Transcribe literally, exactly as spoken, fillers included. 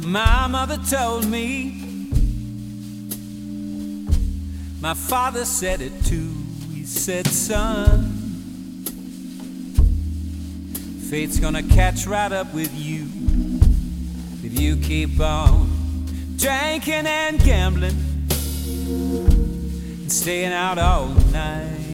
My mother told me, my father said it too. He said, son, fate's gonna catch right up with you if you keep on drinking and gambling and staying out all night.